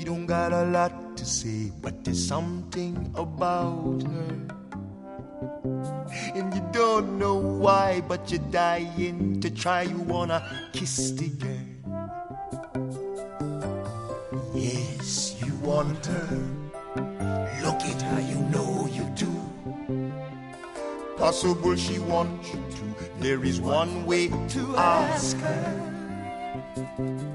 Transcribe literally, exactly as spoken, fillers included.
You don't got a lot to say, but there's something about her. And you don't know why, but you're dying to try. You wanna kiss the girl. Yes, you want her. Look at her, you know you do. Possible she wants you to. There is one way to ask her.